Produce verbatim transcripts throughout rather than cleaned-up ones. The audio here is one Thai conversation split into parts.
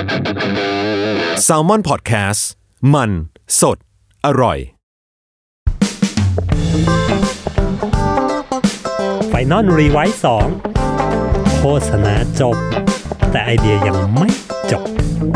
Salmon Podcast มันสดอร่อย Final Rewrite สองโฆษณาจบแต่ไอเดียยังไม่จบ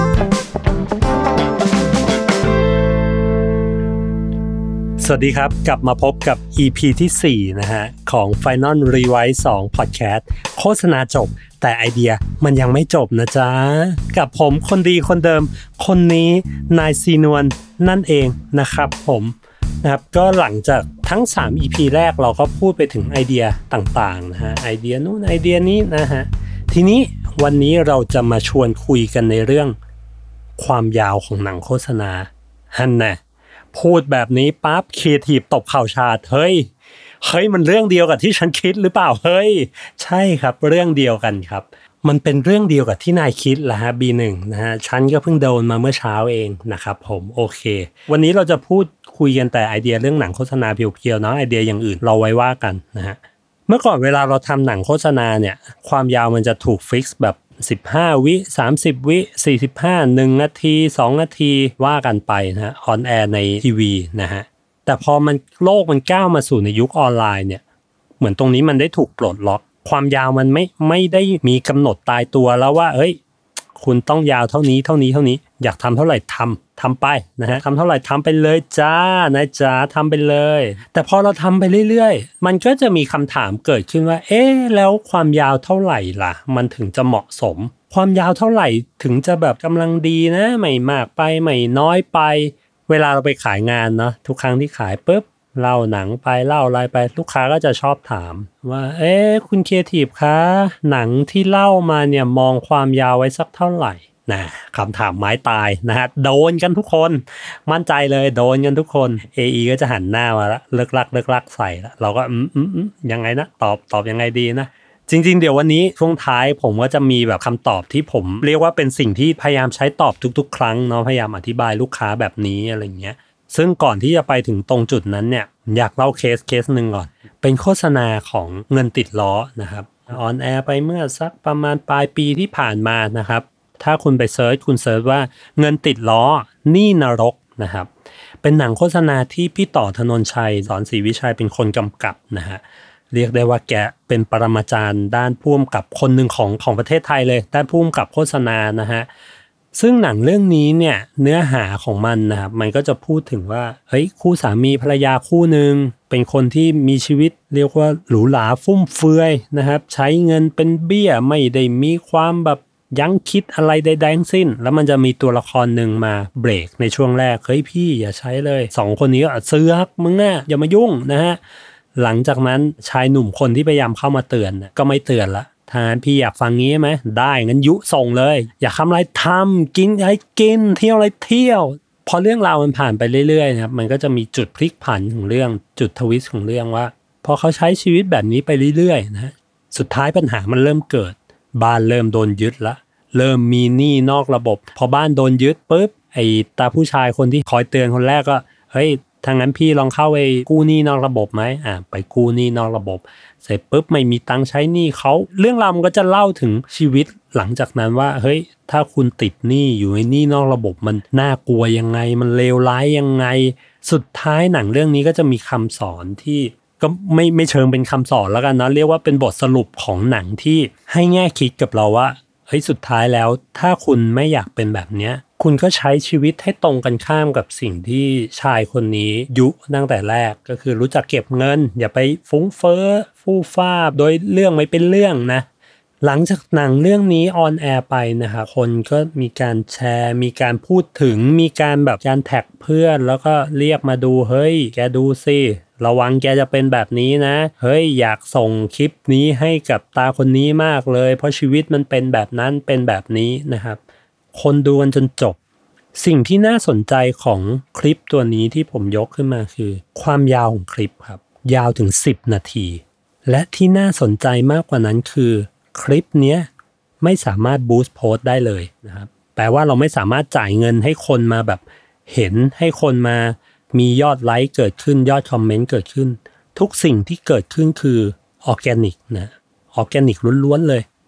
สวัสดีครับกลับมาพบกับ อี พี ที่สี่นะฮะของ Final Rewrite สอง Podcast โฆษณาจบแต่ไอเดียมันยังไม่จบนะจ๊ะกับผมคนดีคนเดิมคนนี้นายซีนวลนั่นเองนะครับผมนะครับก็หลังจากทั้งสาม อี พี แรกเราก็พูดไปถึงไอเดียต่างๆนะฮะไอเดียนู้นไอเดียนี้นะฮะทีนี้วันนี้เราจะมาชวนคุยกันในเรื่องความยาวของหนังโฆษณาฮันน่ะพูดแบบนี้ปั๊บครีเอทีฟตบเข่าชาดเฮ้ยเฮ้ยมันเรื่องเดียวกับที่ฉันคิดหรือเปล่าเฮ้ยใช่ครับเรื่องเดียวกันครับมันเป็นเรื่องเดียวกับที่นายคิดแหละฮะ บี หนึ่ง นะฮะฉันก็เพิ่งโดนมาเมื่อเช้าเองนะครับผมโอเควันนี้เราจะพูดคุยกันแต่ไอเดียเรื่องหนังโฆษณาเพียวๆเนาะไอเดียอย่างอื่นเราไว้ว่ากันนะฮะเมื่อก่อนเวลาเราทำหนังโฆษณาเนี่ยความยาวมันจะถูกฟิกซ์แบบสิบห้าวิสามสิบวิสี่สิบห้า หนึ่งนาทีสองนาทีว่ากันไปนะฮะออนแอร์ในทีวีนะฮะแต่พอมันโลกมันก้าวมาสู่ในยุคออนไลน์เนี่ยเหมือนตรงนี้มันได้ถูกปลดล็อกความยาวมันไม่ไม่ได้มีกำหนดตายตัวแล้วว่าเอ้ยคุณต้องยาวเท่านี้เท่านี้เท่านี้อยากทำเท่าไหร่ทำทำไปนะฮะทำเท่าไหร่ทำไปเลยจ้านะจ๊ะทำไปเลยแต่พอเราทำไปเรื่อยๆมันก็จะมีคำถามเกิดขึ้นว่าเอ๊ะแล้วความยาวเท่าไหร่ล่ะมันถึงจะเหมาะสมความยาวเท่าไหร่ถึงจะแบบกำลังดีนะไม่มากไปไม่น้อยไปเวลาเราไปขายงานเนาะทุกครั้งที่ขายปุ๊บเล่าหนังไปเล่าอะไรไปลูกค้าก็จะชอบถามว่าเอ๊ะคุณครีเอทีฟคะหนังที่เล่ามาเนี่ยมองความยาวไว้สักเท่าไหร่นะคำถามไม้ตายนะฮะโดนกันทุกคนมั่นใจเลยโดนกันทุกคน เอ อี ก็จะหันหน้ามาละเลิกลักเลิกลักใส่ละเราก็อืมอืมอืมยังไงนะตอบตอบยังไงดีนะจริงๆเดี๋ยววันนี้ช่วงท้ายผมก็จะมีแบบคำตอบที่ผมเรียกว่าเป็นสิ่งที่พยายามใช้ตอบทุกๆครั้งเนาะพยายามอธิบายลูกค้าแบบนี้อะไรเงี้ยซึ่งก่อนที่จะไปถึงตรงจุดนั้นเนี่ยอยากเล่าเคสเคสหนึ่งก่อนเป็นโฆษณาของเงินติดล้อนะครับออนแอร์ไปเมื่อสักประมาณปลายปีที่ผ่านมานะครับถ้าคุณไปเซิร์ชคุณเซิร์ชว่าเงินติดล้อหนี้นรกนะครับเป็นหนังโฆษณาที่พี่ต่อธนนชัยสอนศรีวิชัยเป็นคนกำกับนะฮะเรียกได้ว่าแกเป็นปรมาจารย์ด้านผู้กำกับคนหนึ่งของของประเทศไทยเลยด้านผู้กำกับโฆษณานะฮะซึ่งหนังเรื่องนี้เนี่ยเนื้อหาของมันนะครับมันก็จะพูดถึงว่าเฮ้ยคู่สามีภรรยาคู่หนึ่งเป็นคนที่มีชีวิตเรียกว่าหรูหราฟุ่มเฟือยนะครับใช้เงินเป็นเบี้ยไม่ได้มีความแบบยั้งคิดอะไรใดๆทั้งสิ้นแล้วมันจะมีตัวละครหนึ่งมาเบรกในช่วงแรกเฮ้ยพี่อย่าใช้เลยสองคนนี้ก็เสือกมึงน่ะอย่ามายุ่งนะฮะหลังจากนั้นชายหนุ่มคนที่พยายามเข้ามาเตือนก็ไม่เตือนละถ้าพี่อยากฟังงี้ไหมได้งั้นยุส่งเลยอยากทำอะไรทำกินอะไรกินเที่ยวอะไรเที่ยวพอเรื่องราวมันผ่านไปเรื่อยๆนะครับมันก็จะมีจุดพลิกผันของเรื่องจุดทวิสต์ของเรื่องว่าพอเขาใช้ชีวิตแบบนี้ไปเรื่อยๆนะสุดท้ายปัญหามันเริ่มเกิดบ้านเริ่มโดนยึดละเริ่มมีหนี้นอกระบบพอบ้านโดนยึดปุ๊บไอ้ตาผู้ชายคนที่คอยเตือนคนแรกก็เฮ้ยทางนั้นพี่ลองเข้าไปกู้หนี้นอกระบบไหมอ่าไปกู้หนี้นอกระบบเสร็จปุ๊บไม่มีตังค์ใช้หนี้เขาเรื่องราวมันก็จะเล่าถึงชีวิตหลังจากนั้นว่าเฮ้ยถ้าคุณติดหนี้อยู่ในหนี้นอกระบบมันน่ากลัวยังไงมันเลวร้ายยังไงสุดท้ายหนังเรื่องนี้ก็จะมีคำสอนที่ก็ไม่ไม่เชิงเป็นคำสอนแล้วกันนะเรียกว่าเป็นบทสรุปของหนังที่ให้แง่คิดกับเราว่าเฮ้ยสุดท้ายแล้วถ้าคุณไม่อยากเป็นแบบเนี้ยคุณก็ใช้ชีวิตให้ตรงกันข้ามกับสิ่งที่ชายคนนี้ยุตั้งแต่แรกก็คือรู้จักเก็บเงินอย่าไปฟุ้งเฟ้อฟู่ฟ้าโดยเรื่องไม่เป็นเรื่องนะหลังจากหนังเรื่องนี้ออนแอร์ไปนะคะคนก็มีการแชร์มีการพูดถึงมีการแบบการแท็กเพื่อนแล้วก็เรียกมาดูเฮ้ยแกดูสิระวังแกจะเป็นแบบนี้นะเฮ้ยอยากส่งคลิปนี้ให้กับตาคนนี้มากเลยเพราะชีวิตมันเป็นแบบนั้นเป็นแบบนี้นะครับคนดูกันจนจบสิ่งที่น่าสนใจของคลิปตัวนี้ที่ผมยกขึ้นมาคือความยาวของคลิปครับยาวถึงสิบนาทีและที่น่าสนใจมากกว่านั้นคือคลิปเนี้ยไม่สามารถบูสต์โพสต์ได้เลยนะครับแปลว่าเราไม่สามารถจ่ายเงินให้คนมาแบบเห็นให้คนมามียอดไลค์เกิดขึ้นยอดคอมเมนต์เกิดขึ้นทุกสิ่งที่เกิดขึ้นคือออร์แกนิกนะออร์แกนิกล้วนๆเลยนะครับ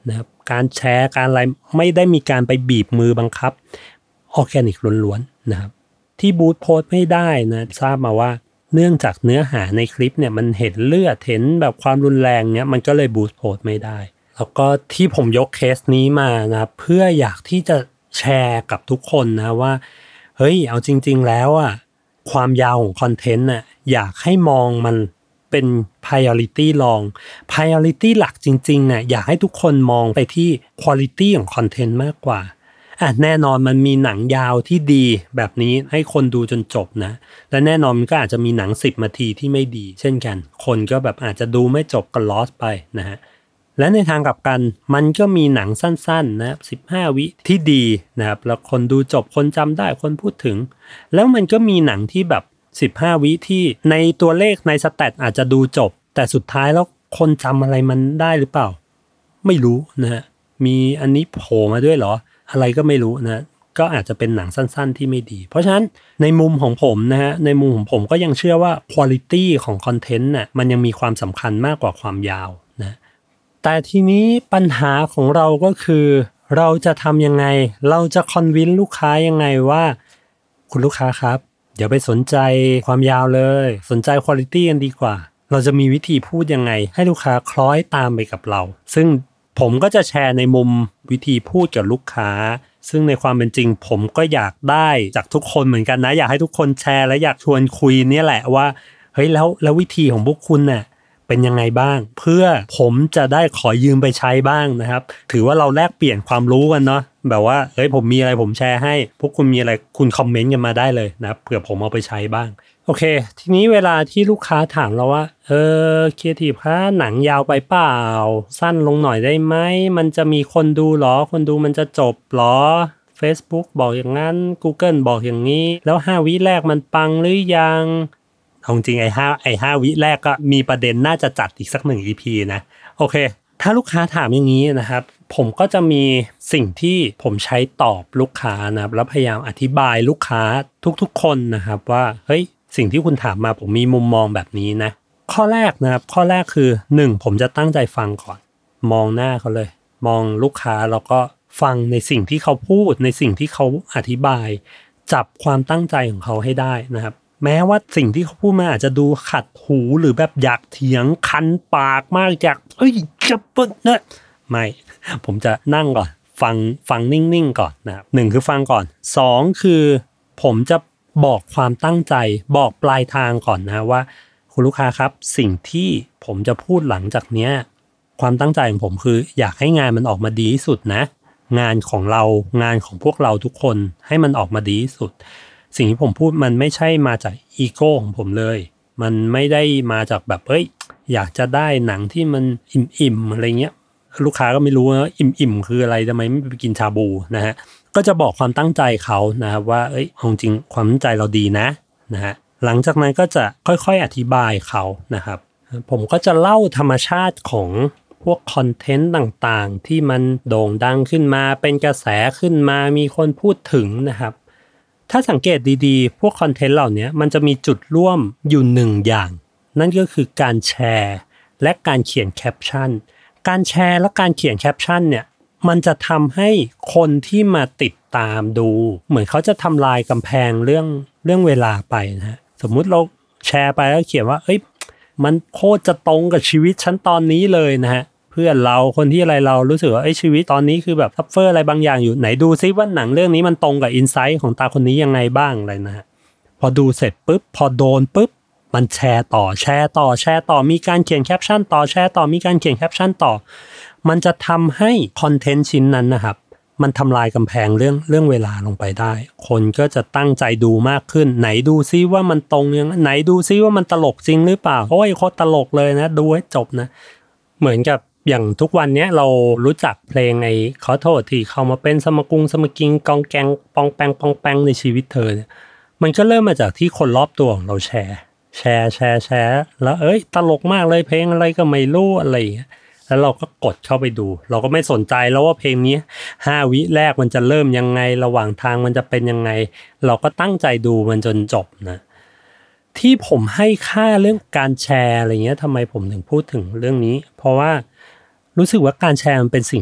การแชร์การอะไรไม่ได้มีการไปบีบมือบังคับออร์แกนิกล้วนๆนะครับที่บูสต์โพสต์ไม่ได้นะทราบมาว่าเนื่องจากเนื้อหาในคลิปเนี่ยมันเห็นเลือดเห็นแบบความรุนแรงเนี่ยมันก็เลยบูสต์โพสต์ไม่ได้แล้วก็ที่ผมยกเคสนี้มานะเพื่ออยากที่จะแชร์กับทุกคนนะว่าเฮ้ยเอาจริงๆแล้วอ่ะความยาวของคอนเทนต์น่ะอยากให้มองมันเป็น priority รอง priority หลักจริงๆน่ะอยากให้ทุกคนมองไปที่ quality ของคอนเทนต์มากกว่าอ่ะแน่นอนมันมีหนังยาวที่ดีแบบนี้ให้คนดูจนจบนะและแน่นอนมันก็อาจจะมีหนังสิบนาทีที่ไม่ดีเช่นกันคนก็แบบอาจจะดูไม่จบก็ loss ไปนะฮะและในทางกลับกันมันก็มีหนังสั้นๆนะสิบห้าวิที่ดีนะครับแล้วคนดูจบคนจำได้คนพูดถึงแล้วมันก็มีหนังที่แบบสิบห้าวิที่ในตัวเลขในสแตทอาจจะดูจบแต่สุดท้ายแล้วคนจำอะไรมันได้หรือเปล่าไม่รู้นะฮะมีอันนี้โผล่มาด้วยเหรออะไรก็ไม่รู้นะก็อาจจะเป็นหนังสั้นๆที่ไม่ดีเพราะฉะนั้นในมุมของผมนะฮะในมุมของผมก็ยังเชื่อว่า quality ของคอนเทนต์น่ะมันยังมีความสำคัญมากกว่าความยาวนะแต่ทีนี้ปัญหาของเราก็คือเราจะทำยังไงเราจะคอนวินลูกค้ายังไงว่าคุณลูกค้าครับอย่าไปสนใจความยาวเลยสนใจ quality กันดีกว่าเราจะมีวิธีพูดยังไงให้ลูกค้าคล้อยตามไปกับเราซึ่งผมก็จะแชร์ในมุมวิธีพูดกับลูกค้าซึ่งในความเป็นจริงผมก็อยากได้จากทุกคนเหมือนกันนะอยากให้ทุกคนแชร์และอยากชวนคุยเนี่ยแหละว่าเฮ้ยแล้วแล้ววิธีของพวกคุณน่ะเป็นยังไงบ้างเพื่อผมจะได้ขอยืมไปใช้บ้างนะครับถือว่าเราแลกเปลี่ยนความรู้กันเนาะแบบว่าเฮ้ยผมมีอะไรผมแชร์ให้พวกคุณมีอะไรคุณคอมเมนต์กันมาได้เลยนะเผื่อผมเอาไปใช้บ้างโอเคทีนี้เวลาที่ลูกค้าถามเราว่าเออครีเอทีฟคะหนังยาวไปเปล่าสั้นลงหน่อยได้ไหมมันจะมีคนดูหรอคนดูมันจะจบหรอ Facebook บอกอย่างนั้น Google บอกอย่างนี้แล้วห้าวิแรกมันปังหรือยังเอาจริงไอ้ห้าไอ้ห้าวิแรกก็มีประเด็นน่าจะจัดอีกสักหนึ่ง อี พี นะโอเคถ้าลูกค้าถามอย่างนี้นะครับผมก็จะมีสิ่งที่ผมใช้ตอบลูกค้านะครับแล้วพยายามอธิบายลูกค้าทุกๆคนนะครับว่าเฮ้ยสิ่งที่คุณถามมาผมมีมุมมองแบบนี้นะข้อแรกนะครับข้อแรกคือหนึ่งผมจะตั้งใจฟังก่อนมองหน้าเขาเลยมองลูกค้าแล้วก็ฟังในสิ่งที่เขาพูดในสิ่งที่เขาอธิบายจับความตั้งใจของเขาให้ได้นะครับแม้ว่าสิ่งที่เขาพูดมาอาจจะดูขัดหูหรือแบบอยากเถียงคันปากมากอยากเอ้ยจะเปิดนะไม่ผมจะนั่งก่อนฟังฟังนิ่งๆก่อนนะครับหนึ่งคือฟังก่อนสองคือผมจะบอกความตั้งใจบอกปลายทางก่อนนะว่าคุณลูกค้าครับสิ่งที่ผมจะพูดหลังจากเนี้ยความตั้งใจของผมคืออยากให้งานมันออกมาดีที่สุดนะงานของเรางานของพวกเราทุกคนให้มันออกมาดีที่สุดสิ่งที่ผมพูดมันไม่ใช่มาจากอีโก้ของผมเลยมันไม่ได้มาจากแบบเฮ้ยอยากจะได้หนังที่มันอิ่มๆอะไรเงี้ยลูกค้าก็ไม่รู้ว่าอิ่มๆคืออะไรทำไมไม่ไปกินชาบูนะฮะก็จะบอกความตั้งใจเขานะครับว่าเอ้ยจริงความตั้งใจเราดีนะนะฮะหลังจากนั้นก็จะค่อยๆอธิบายเขานะครับผมก็จะเล่าธรรมชาติของพวกคอนเทนต์ต่างๆที่มันโด่งดังขึ้นมาเป็นกระแสขึ้นมามีคนพูดถึงนะครับถ้าสังเกตดีๆพวกคอนเทนต์เหล่านี้มันจะมีจุดร่วมอยู่หนึ่งอย่างนั่นก็คือการแชร์และการเขียนแคปชั่นการแชร์และการเขียนแคปชั่นเนี่ยมันจะทำให้คนที่มาติดตามดูเหมือนเขาจะทำลายกำแพงเรื่องเรื่องเวลาไปนะฮะสมมุติเราแชร์ไปแล้วเขียนว่าเอ้ยมันโคตรจะตรงกับชีวิตฉันตอนนี้เลยนะฮะเพื่อนเราคนที่อะไรเรารู้สึกว่าไอ้ชีวิตตอนนี้คือแบบซัฟเฟอร์อะไรบางอย่างอยู่ไหนดูซิว่าหนังเรื่องนี้มันตรงกับอินไซต์ของตาคนนี้ยังไงบ้างอะไรนะฮะพอดูเสร็จปุ๊บพอโดนปุ๊บมันแชร์ต่อแชร์ต่อแชร์ต่อมีการเขียนแคปชั่นต่อแชร์ต่อมีการเขียนแคปชั่นต่อมันจะทำให้คอนเทนต์ชิ้นนั้นนะครับมันทำลายกำแพงเรื่องเรื่องเวลาลงไปได้คนก็จะตั้งใจดูมากขึ้นไหนดูซิว่ามันตรงยังไหนดูซิว่ามันตลกจริงหรือเปล่าโอ้ยโคตรตลกเลยนะดูให้จบนะเหมือนกับอย่างทุกวันนี้เรารู้จักเพลงไอ้ขอโทษที่เข้ามาเป็นสมกุงสมกิงกองแกงปองแปงปองแปงในชีวิตเธอเนี่ยมันก็เริ่มมาจากที่คนรอบตัวของเราแชร์แชร์แชร์แชร์แล้วเอ้ยตลกมากเลยเพลงอะไรก็ไม่รู้อะไรอย่างเงี้ยแล้วเราก็กดเข้าไปดูเราก็ไม่สนใจแล้วว่าเพลงนี้ห้าวิแรกมันจะเริ่มยังไงระหว่างทางมันจะเป็นยังไงเราก็ตั้งใจดูมันจนจบนะที่ผมให้ค่าเรื่องการแชร์อะไรเงี้ยทำไมผมถึงพูดถึงเรื่องนี้เพราะว่ารู้สึกว่าการแชร์มันเป็นสิ่งที่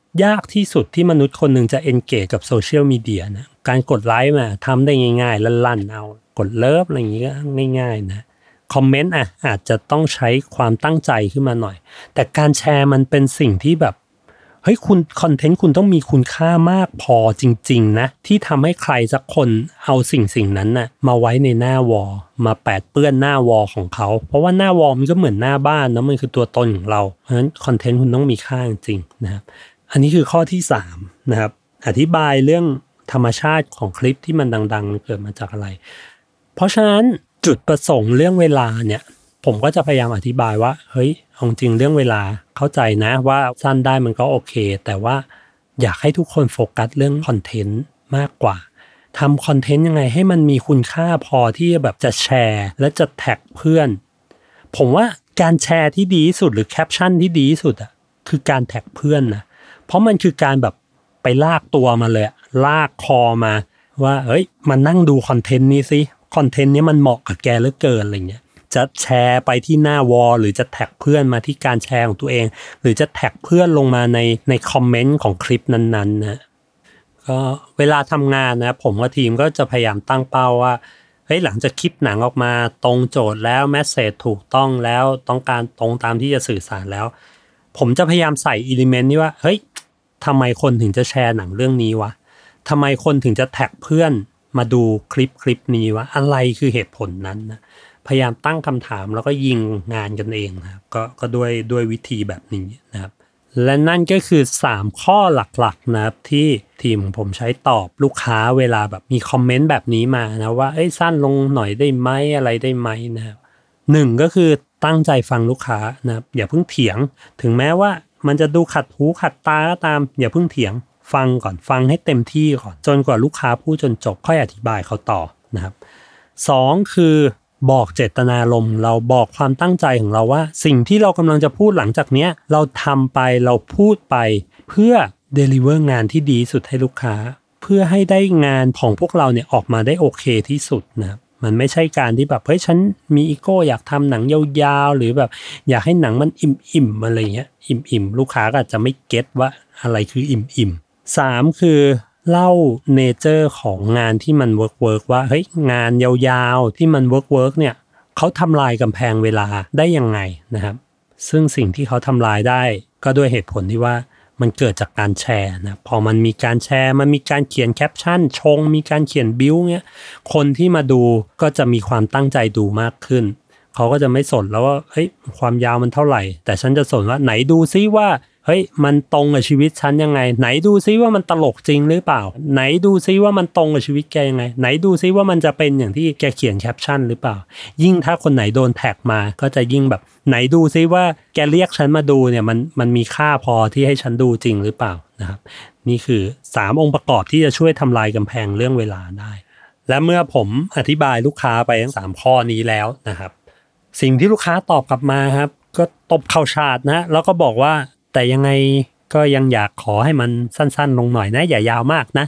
ยากที่สุดที่มนุษย์คนหนึ่งจะ engage กับโซเชียลมีเดียนะการกดไลค์มาทำได้ง่ายๆลั่นๆเอากดเลิฟอะไรอย่างงี้ก็ง่ายๆนะคอมเมนต์อ่ะอาจจะต้องใช้ความตั้งใจขึ้นมาหน่อยแต่การแชร์มันเป็นสิ่งที่แบบเฮ้ยคุณคอนเทนต์คุณต้องมีคุณค่ามากพอจริงๆนะที่ทำให้ใครสักคนเอาสิ่งสิ่งนั้นนะมาไว้ในหน้าวอลมาแปดเปื้อนหน้าวอลของเขาเพราะว่าหน้าวอลมันก็เหมือนหน้าบ้านนะมันคือตัวตนของเราเพราะฉะนั้นคอนเทนต์คุณต้องมีค่าจริงๆนะครับอันนี้คือข้อที่สามนะครับอธิบายเรื่องธรรมชาติของคลิปที่มันดังๆเกิดมาจากอะไรเพราะฉะนั้นจุดประสงค์เรื่องเวลาเนี่ยผมก็จะพยายามอธิบายว่าเฮ้ยเอาจริงเรื่องเวลาเข้าใจนะว่าสั้นได้มันก็โอเคแต่ว่าอยากให้ทุกคนโฟกัสเรื่องคอนเทนต์มากกว่าทำคอนเทนต์ยังไงให้มันมีคุณค่าพอที่แบบจะแชร์และจะแท็กเพื่อนผมว่าการแชร์ที่ดีที่สุดหรือแคปชั่นที่ดีที่สุดอ่ะคือการแท็กเพื่อนนะเพราะมันคือการแบบไปลากตัวมาเลยลากคอมาว่าเฮ้ยมานั่งดูคอนเทนต์นี้สิคอนเทนต์นี้มันเหมาะกับแกเหลือเกินอะไรเงี้ยจะแชร์ไปที่หน้าวอลหรือจะแท็กเพื่อนมาที่การแชร์ของตัวเองหรือจะแท็กเพื่อนลงมาในในคอมเมนต์ของคลิปนั้นๆนะก็เวลาทำงานนะผมกับทีมก็จะพยายามตั้งเป้าว่าเฮ้ยหลังจากคลิปหนังออกมาตรงโจทย์แล้วแมสเสจถูกต้องแล้วต้องการตรงตามที่จะสื่อสารแล้วผมจะพยายามใส่อิเลเมนต์นี้ว่าเฮ้ยทำไมคนถึงจะแชร์หนังเรื่องนี้วะทำไมคนถึงจะแท็กเพื่อนมาดูคลิปคลิปนี้วะอะไรคือเหตุผลนั้นนะพยายามตั้งคำถามแล้วก็ยิงงานกันเองนะครับก็ก็ด้วยด้วยวิธีแบบนี้นะครับและนั่นก็คือสามข้อหลักๆนะครับที่ทีมผมใช้ตอบลูกค้าเวลาแบบมีคอมเมนต์แบบนี้มานะว่าเอ้ยสั้นลงหน่อยได้ไหมอะไรได้ไหมนะครับหนึ่งก็คือตั้งใจฟังลูกค้านะครับอย่าเพิ่งเถียงถึงแม้ว่ามันจะดูขัดหูขัดตาก็ตามอย่าเพิ่งเถียงฟังก่อนฟังให้เต็มที่ก่อนจนกว่าลูกค้าพูดจนจบค่อยอธิบายเขาต่อนะครับสองคือบอกเจตนารมณ์เราบอกความตั้งใจของเราว่าสิ่งที่เรากำลังจะพูดหลังจากเนี้ยเราทำไปเราพูดไปเพื่อ deliver งานที่ดีสุดให้ลูกค้าเพื่อให้ได้งานของพวกเราเนี่ยออกมาได้โอเคที่สุดนะมันไม่ใช่การที่แบบเฮ้ยฉันมีอีโก้อยากทำหนังยาวๆหรือแบบอยากให้หนังมันอิ่มๆอะไรเงี้ยอิ่มๆลูกค้าก็อาจจะไม่เก็ตว่าอะไรคืออิ่มๆสามคือเล่าเนเจอร์ของงานที่มันเวิร์กเวิร์กว่าเฮ้ยงานยาวๆที่มันเวิร์กเวิร์กเนี่ยเขาทำลายกำแพงเวลาได้ยังไงนะครับซึ่งสิ่งที่เขาทำลายได้ก็ด้วยเหตุผลที่ว่ามันเกิดจากการแชร์นะพอมันมีการแชร์มันมีการเขียนแคปชั่นชงมีการเขียนบิ้วเงี้ยคนที่มาดูก็จะมีความตั้งใจดูมากขึ้นเขาก็จะไม่สนแล้วว่าเฮ้ยความยาวมันเท่าไหร่แต่ฉันจะสนว่าไหนดูซิว่าเฮ้ยมันตรงกับชีวิตฉันยังไงไหนดูซิว่ามันตลกจริงหรือเปล่าไหนดูซิว่ามันตรงกับชีวิตแกยังไงไหนดูซิว่ามันจะเป็นอย่างที่แกเขียนแคปชั่นหรือเปล่ายิ่งถ้าคนไหนโดนแท็กมาก็จะยิ่งแบบไหนดูซิว่าแกเรียกฉันมาดูเนี่ยมันมันมีค่าพอที่ให้ฉันดูจริงหรือเปล่านะครับนี่คือสามองค์ประกอบที่จะช่วยทำลายกำแพงเรื่องเวลาได้และเมื่อผมอธิบายลูกค้าไปทั้งสามข้อนี้แล้วนะครับสิ่งที่ลูกค้าตอบกลับมาครับก็ตบเข่าฉาดนะแล้วก็บอกว่าแต่ยังไงก็ยังอยากขอให้มันสั้นๆลงหน่อยนะอย่ายาวมากนะ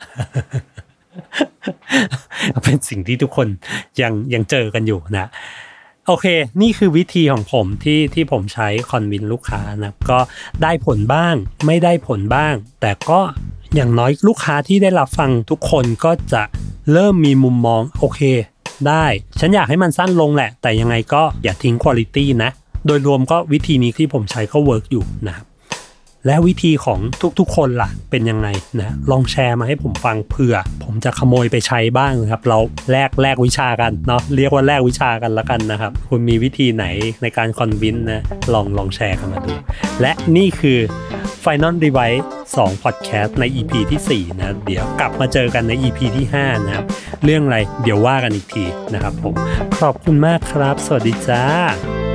เป็นสิ่งที่ทุกคนยังยังเจอกันอยู่นะโอเคนี่คือวิธีของผมที่ที่ผมใช้คอนวินลูกค้านะก็ได้ผลบ้างไม่ได้ผลบ้างแต่ก็อย่างน้อยลูกค้าที่ได้รับฟังทุกคนก็จะเริ่มมีมุมมองโอเคได้ฉันอยากให้มันสั้นลงแหละแต่ยังไงก็อย่าทิ้งควอลิตี้นะโดยรวมก็วิธีนี้ที่ผมใช้ก็เวิร์กอยู่นะครับและวิธีของทุกๆคนล่ะเป็นยังไงนะลองแชร์มาให้ผมฟังเผื่อผมจะขโมยไปใช้บ้างนะครับเราแลกแลกวิชากันเนาะเรียกว่าแลกวิชากันละกันนะครับคุณมีวิธีไหนในการคอนวินนะลองลองแชร์กันมาดูและนี่คือ Final Device สอง Podcast ใน อี พี ที่สี่นะเดี๋ยวกลับมาเจอกันใน อี พี ที่ห้านะครับเรื่องอะไรเดี๋ยวว่ากันอีกทีนะครับผมขอบคุณมากครับสวัสดีจ้า